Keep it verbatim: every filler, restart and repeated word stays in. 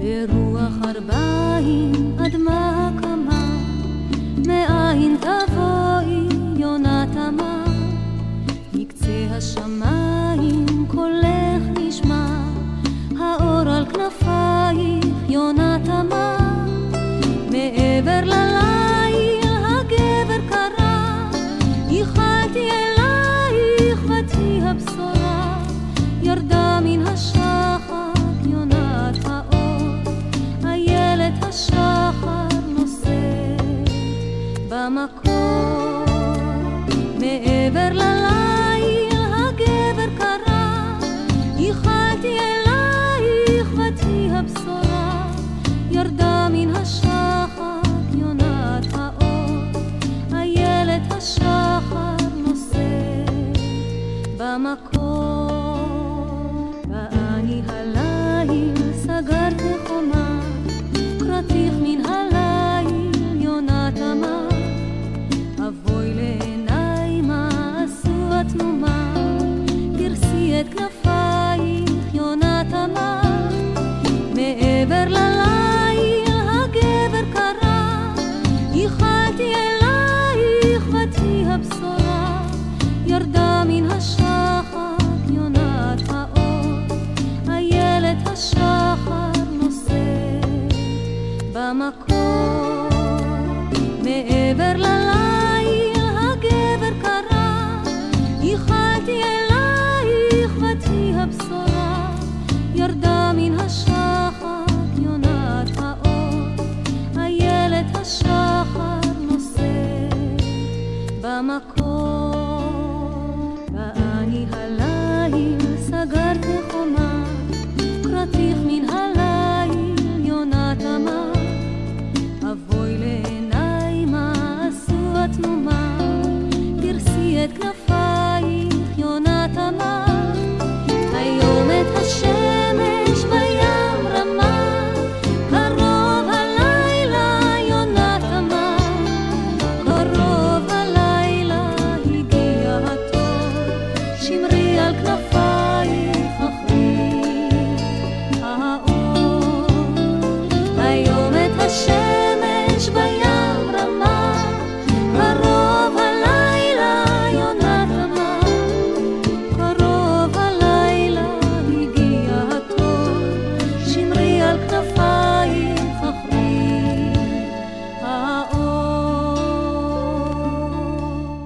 ברוח ארבעים אדמה הקמה, מאין תבואי יונה תמה, מקצה השמיים קולך נשמע, האור על כנפייך יונה תמה, מעבר לליל הגבר קרא, ייחלתי אלייך ותהי הבשורה, ירדה מן השחר יונת האור, איילת השחר נושא במקור. מעבר לליל הגבר קרא, ייחלתי אלייך ותהי הבשורה, ירדה מן השחר יונת האור, איילת השחר נושא במקור. ואני הליל סגרת חומה, קראתיך מן הליל יונה תמה, אבוי לעיניי מה עשו התנומה, תרסי את כנפייך יונה תמה, מעבר לליל הגבר קרא, ייחלתי אלייך ותהי הבשורה, ירדה מן השחר יונת האור, איילת השחר נושא במקור. מעבר לליל הגבר קרא, ייחלתי אלייך ותהי הבשורה, ירדה מן השחר יונת האור, איילת השחר נושא במקור.